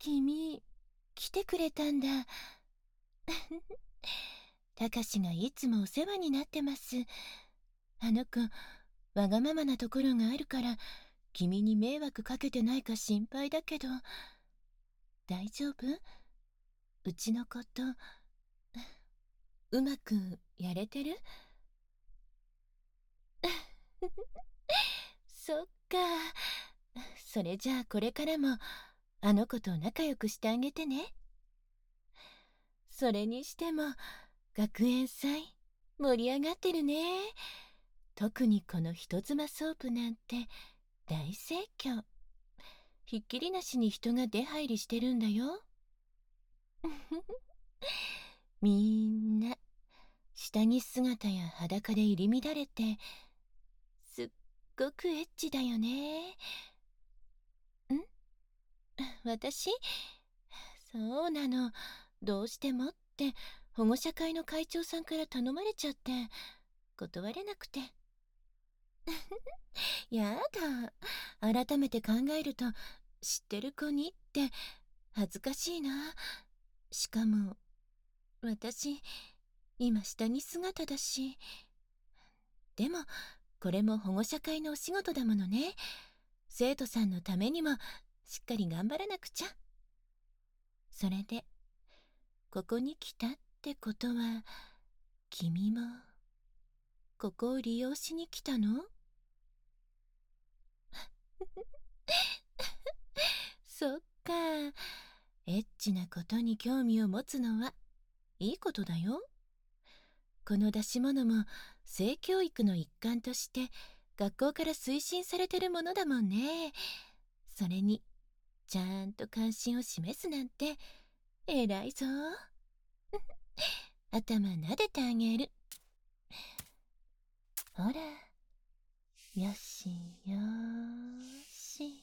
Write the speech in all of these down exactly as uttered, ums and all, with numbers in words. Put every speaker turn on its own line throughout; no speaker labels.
君、来てくれたんだ。たかしがいつもお世話になってます。あの子、わがままなところがあるから、君に迷惑かけてないか心配だけど、大丈夫？うちのこと、うまくやれてる？そっか。それじゃあこれからも、あの子と仲良くしてあげてね。それにしても、学園祭、盛り上がってるね。特にこの人妻ソープなんて、大盛況。ひっきりなしに人が出入りしてるんだよ。みんな、下着姿や裸で入り乱れて、すっごくエッチだよね。ん？私？そうなの。どうしてもって保護者会の会長さんから頼まれちゃって断れなくて。やだ。改めて考えると知ってる子にって恥ずかしいな。しかも私今下着姿だし。でもこれも保護者会のお仕事だものね。生徒さんのためにもしっかり頑張らなくちゃ。それでここに来たってことは、君もここを利用しに来たの？そっか。エッチなことに興味を持つのはいいことだよ。この出し物も性教育の一環として学校から推進されてるものだもんね。それにちゃんと関心を示すなんて偉いぞ。頭撫でてあげる。ほら、よしよし。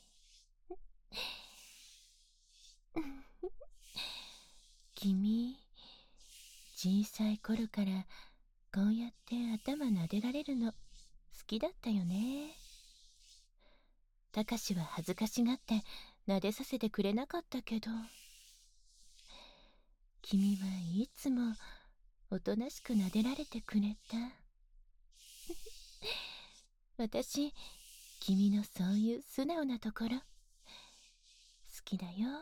君、小さい頃からこうやって頭撫でられるの好きだったよね。たかしは恥ずかしがって撫でさせてくれなかったけど、君はいつもおとなしく撫でられてくれた。私、君のそういう素直なところ好きだよ。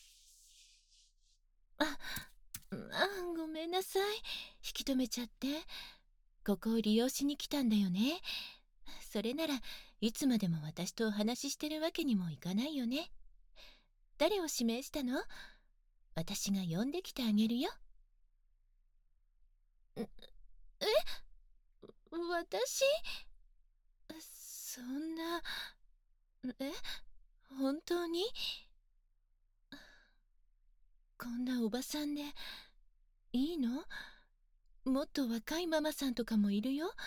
あ、あ、ごめんなさい。引き止めちゃって。ここを利用しに来たんだよね。それならいつまでも私とお話ししてるわけにもいかないよね。誰を指名したの？私が呼んできてあげるよ。え、私？そんな、え、本当に？こんなおばさんでいいの？もっと若いママさんとかもいるよ。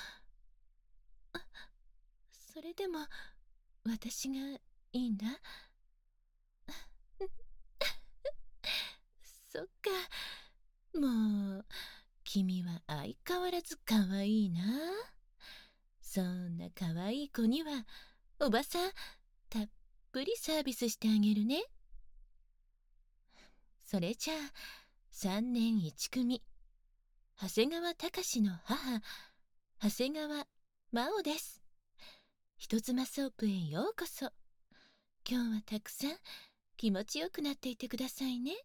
それでも私がいいんだ。そっか。もう君は相変わらず可愛いな。そんな可愛い子にはおばさんたっぷりサービスしてあげるね。それじゃあさんねんいち組長谷川隆の母、長谷川真央です。人妻ソープへようこそ。今日はたくさん気持ちよくなっていてくださいね。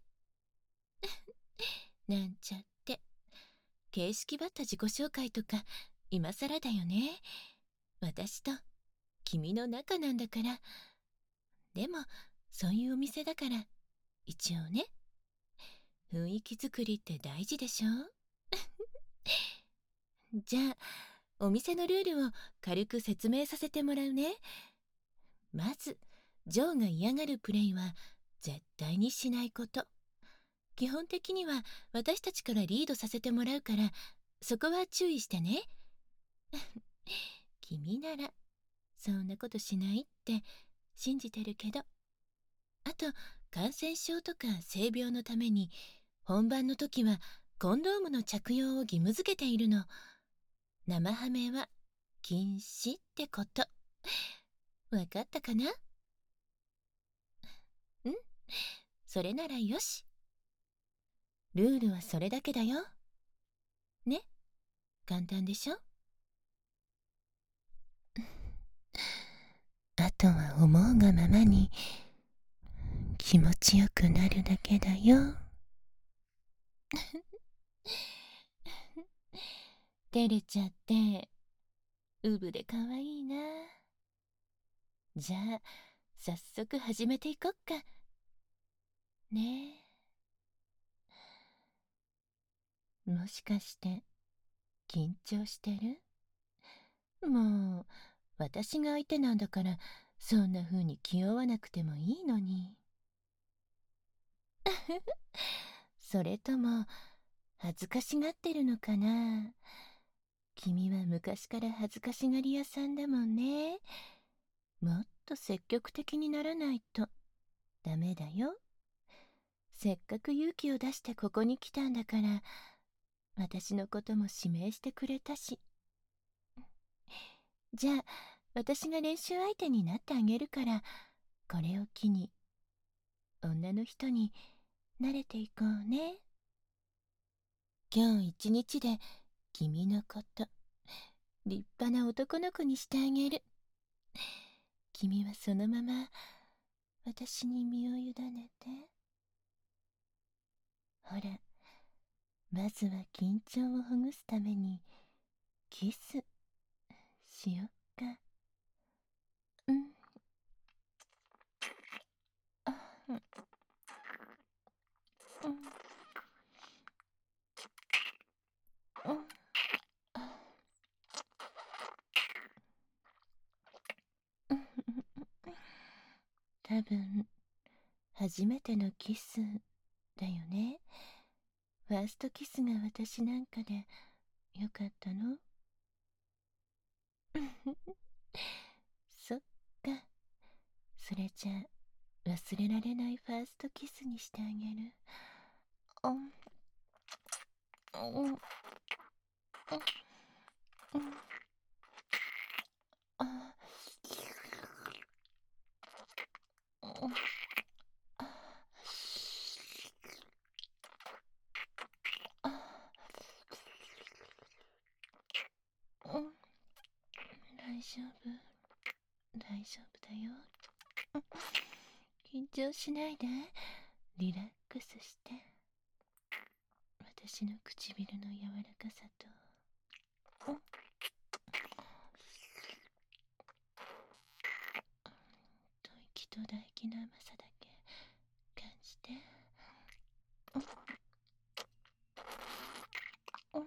なんちゃって形式ばった自己紹介とか今更だよね。私と君の仲なんだから。でもそういうお店だから一応ね、雰囲気作りって大事でしょ。じゃあお店のルールを軽く説明させてもらうね。まずジョーが嫌がるプレイは絶対にしないこと。基本的には私たちからリードさせてもらうから、そこは注意してね。君ならそんなことしないって信じてるけど。あと感染症とか性病のために本番の時はコンドームの着用を義務付けているの。生ハメは禁止ってこと。わかったかな？ん？ それならよし。ルールはそれだけだよ。ね、簡単でしょ。あとは思うがままに気持ちよくなるだけだよ。照れちゃってうぶでかわいいな。じゃあ早速始めていこっかね。え、もしかして緊張してる？もう私が相手なんだからそんな風に気負わなくてもいいのに。それとも恥ずかしがってるのかな。君は昔から恥ずかしがり屋さんだもんね。もっと積極的にならないとダメだよ。せっかく勇気を出してここに来たんだから、私のことも指名してくれたし。じゃあ私が練習相手になってあげるから、これを機に女の人に慣れていこうね。今日一日で君のこと立派な男の子にしてあげる。君はそのまま私に身を委ねて。ほら、まずは緊張をほぐすためにキスしよっか。うん。あ、うん。うん。うん。あ、うん。多分初めてのキスだよね。ファーストキスが私なんかでよかったの？そっか。それじゃあ忘れられないファーストキスにしてあげる。うん。うん。うん。うん。あ、うん。あ、あ、うん。大丈夫、大丈夫だよ。うん。緊張しないで、リラックスして。私の唇の柔らかさと、うん、吐息と唾液の甘さだけ感じて。うん。うん。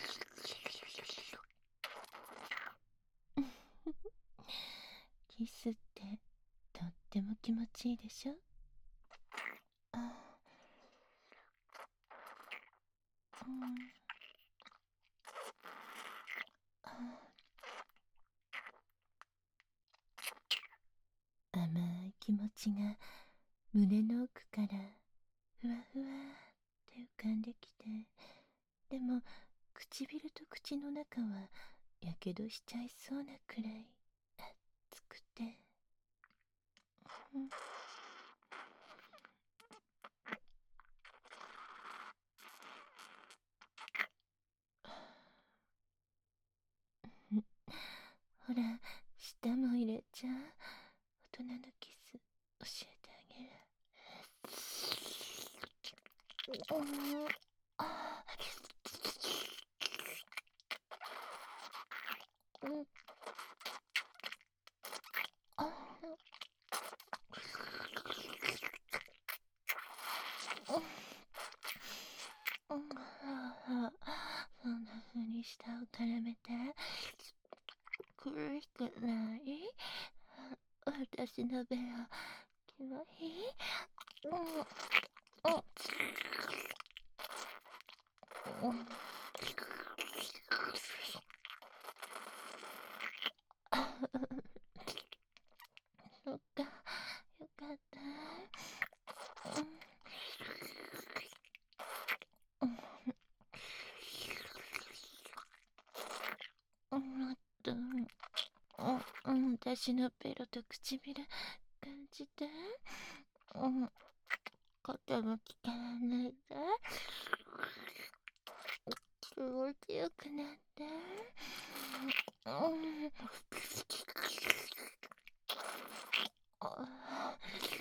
キスってとっても気持ちいいでしょ。あ、うん。あ、甘い気持ちが胸の奥からふわふわって浮かんできて、でも唇と口の中はやけどしちゃいそうなくらい熱くて、うん。ほら、舌も入れちゃう。大人のキス教えてあげる。うん。あ、うん。あ、うん。うん。そんな風に舌を絡めて苦しくない？私のベロキモい？うん。うん。うん。そっか、よかった。うん。うん。もっと、うん、うん、私のベロと唇感じて。うん。 肩の力抜いて。気持ちよくなって。うん。あ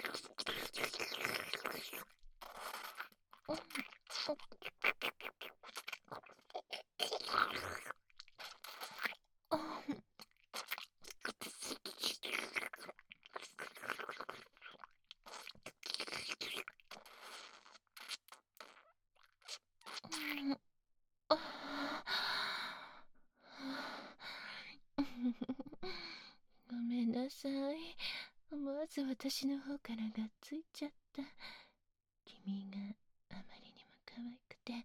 ごめんなさい。思わず私の方からがっついちゃった。君があまりにも可愛くて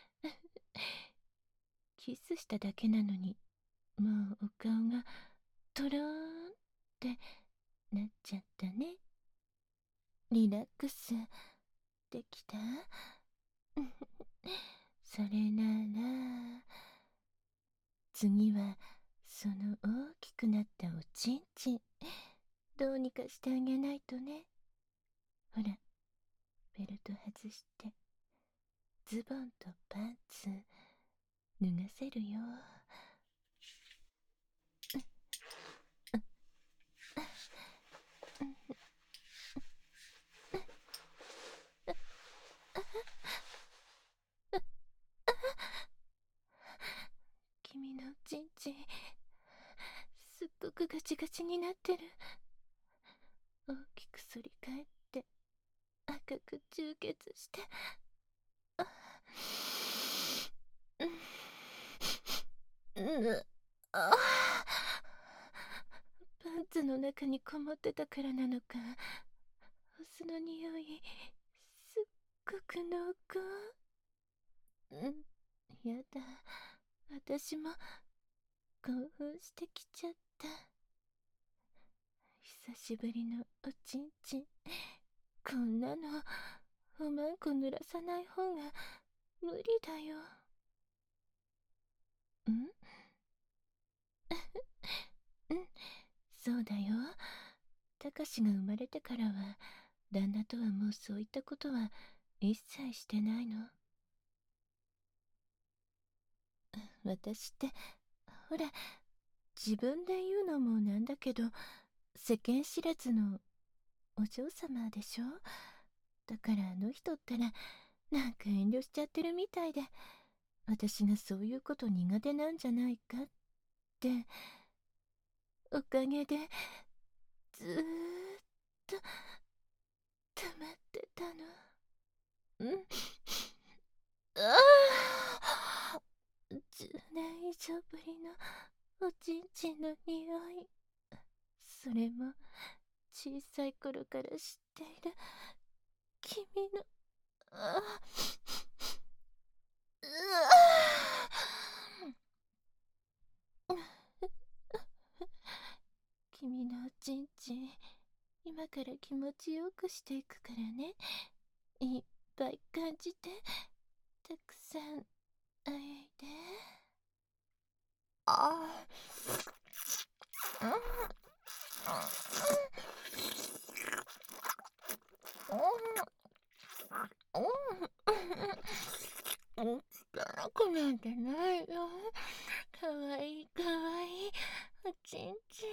キスしただけなのに、もうお顔がトローンってなっちゃったね。リラックスできた？それなら次はその大きくなったおちんちんどうにかしてあげないとね。ほら、ベルト外してズボンとパンツ脱がせるよ。君のおちんちんすっごくガチガチになってる。大きく反り返って赤く充血して、あうん、あパンツの中にこもってたからなのか、お酢の匂いすっごく濃厚。うん、やだ、私も興奮してきちゃった。久しぶりのおちんちん、こんなのおまんこ濡らさない方が無理だよ。んうん、そうだよ。たかしが生まれてからは旦那とはもうそういったことは一切してないの。私ってほら、自分で言うのもなんだけど世間知らずのお嬢様でしょ。だからあの人ったらなんか遠慮しちゃってるみたいで、私がそういうこと苦手なんじゃないかっておかげでずーっと溜まってたの。うんああじゅうねん以上ぶりのおちんちんの匂い。それも小さい頃から知っている君の、あうわ君のおちんちん今から気持ちよくしていくからね。いっぱい感じてたくさんあえいで。ああうん、汚くなんてないよ。かわいいかわいいおちんちん。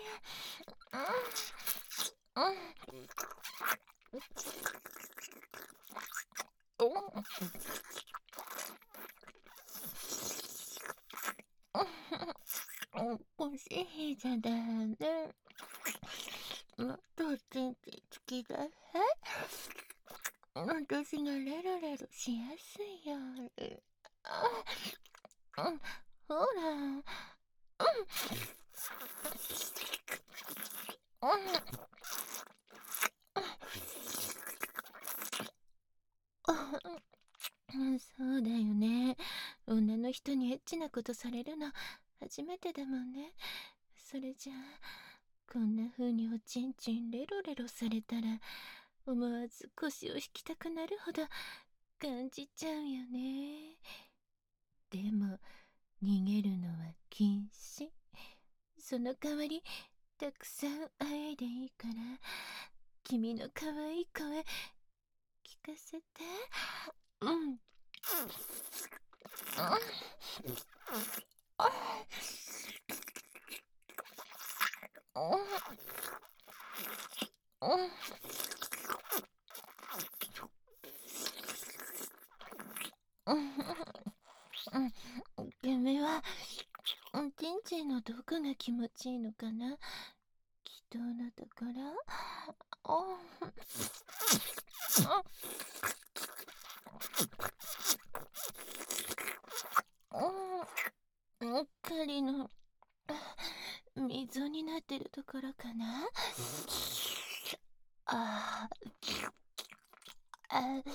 うんうんうん、欲しいじゃだね。もっとおちんちんつきださい。私がレロレロしやすいように。うん、ほら。うん。うん、そうだよね。女の人にエッチなことされるの初めてだもんね。それじゃあこんな風におちんちんレロレロされたら思わず腰を引きたくなるほど感じちゃうよね。でも逃げるのは禁止。その代わりたくさんあえいでいいから、君の可愛い声聞かせて。うん。君は、ちんちんのどこが気持ちいいのかな？気筒のところ？ああ、狩りの溝になってるところかな？ああ、あ、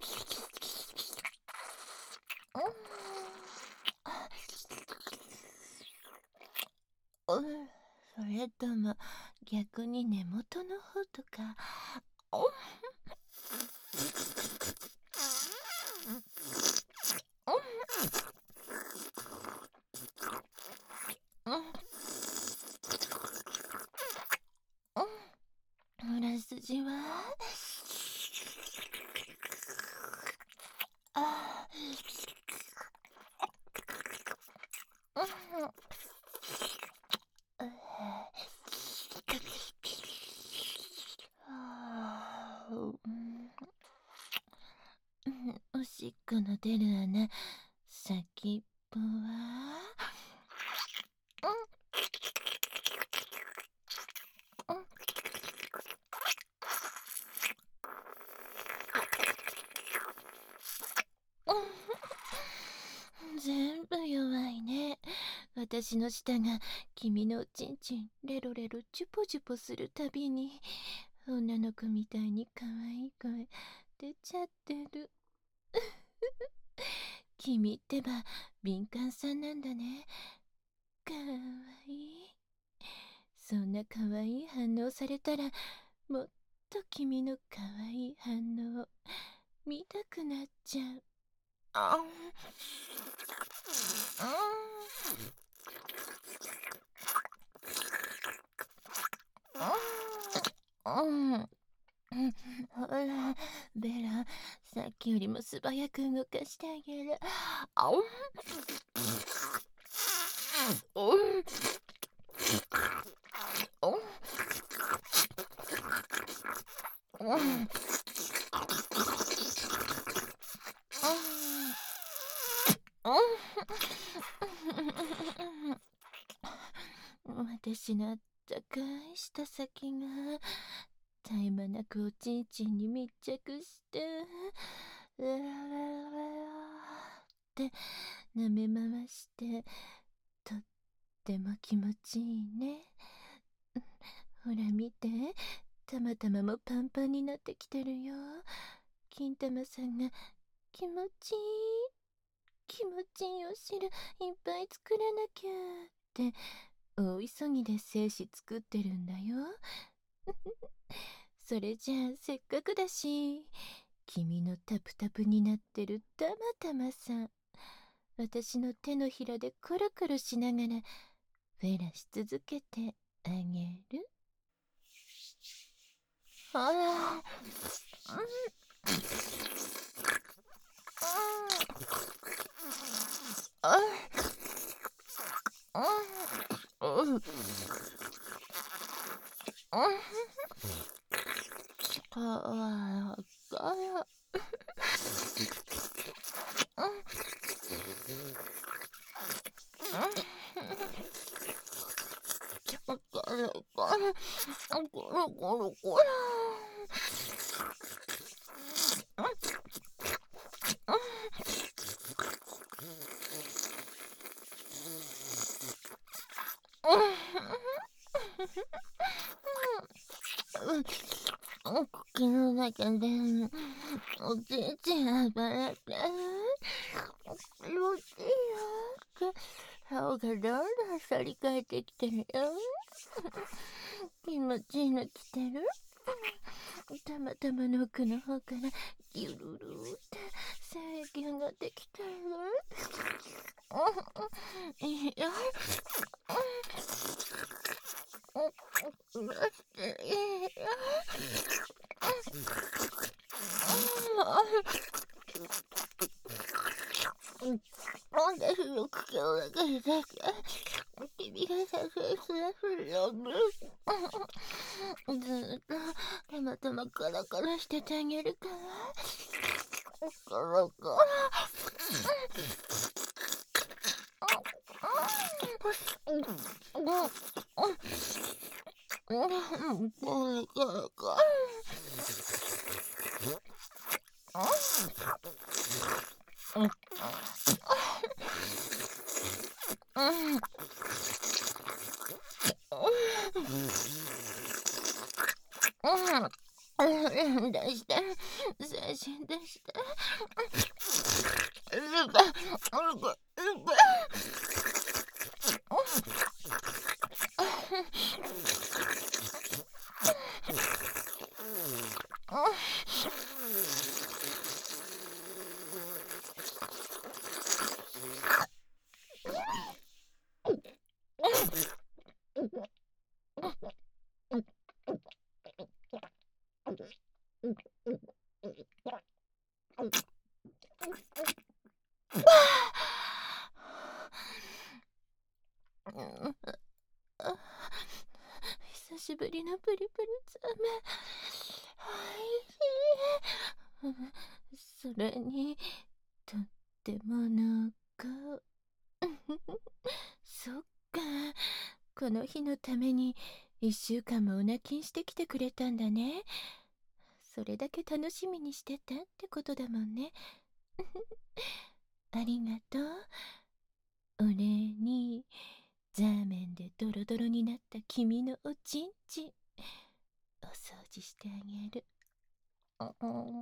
うん、それとも逆に根元の方とか？裏筋は？ああ、おしっこの出る穴、先っぽは？全部弱いね。私の舌が君のおちんちんレロレロチュポチュポするたびに女の子みたいに可愛い声出ちゃってる。君ってば敏感さんなんだね。かわいい。そんな可愛い反応されたらもっと君の可愛い反応見たくなっちゃう。あんうん、うん、ほら、ベラ、さっきよりも素早く動かしてあげる。あん、うん、うん、うん、私のあったかい舌先が絶え間なくおちんちんに密着してうららららって舐め回してとっても気持ちいいね。ほら見て、たまたまもパンパンになってきてるよ。金玉さんが気持ちいい気持ちいいお汁いっぱい作らなきゃって大急ぎで精子作ってるんだよ。それじゃあせっかくだし君のタプタプになってるたまたまさん、私の手のひらでコロコロしながらフェラし続けてあげる。ほら、うん、うん、うん、うん、かわかや、ゴロゴロゴロゴロゴロ。口の中でおちんちん暴れて気持ちいいよ。顔がどんどん反り返ってきてるよ。気持ちいいの来てる？たまたまの奥の方からギュルルって精液が上がってきてる。いいよ。だっていいよ。 私の口の中にだけ君がさすらすらするよね。ずーっとたまたまカラカラしててあげるから。カラカラ。出して、精神出して。ルカ、ルカ、ルカ。久しぶりのプリプリツメ、おいしい。それにとっても濃厚。そっか、この日のために一週間もお泣きしてきてくれたんだね。それだけ楽しみにしてたってことだもんね。ありがとう。お礼にザーメンでドロドロになった君のおちんちんお掃除してあげる。うん、うん、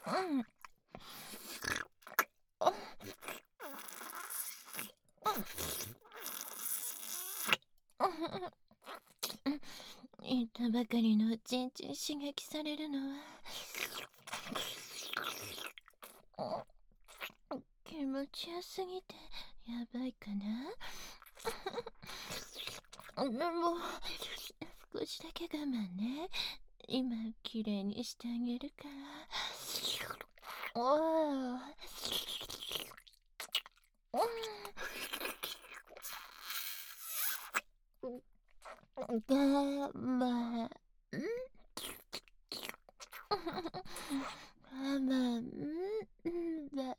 言ったばかりのおちんちん刺激されるのは気持ちよすぎてやばいかな。でも少しだけ我慢ね。今きれいにしてあげるから。おー、我慢我慢だよ。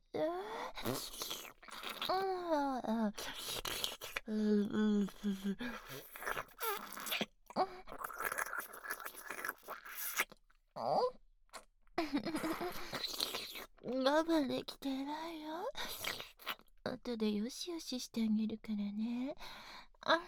我慢できてないよ。後でよしよししてあげるからね。あ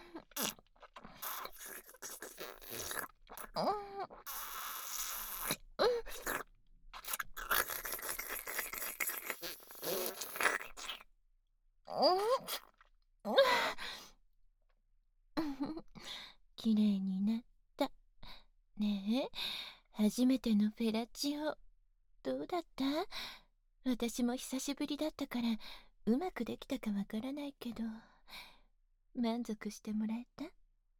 きれいになった。ねえ、初めてのフェラチオどうだった？私も久しぶりだったからうまくできたかわからないけど、満足してもらえた？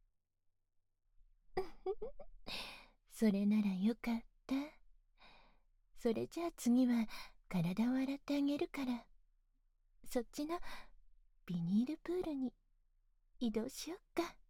それならよかった。それじゃあ次は体を洗ってあげるから、そっちのビニールプールに移動しよっか。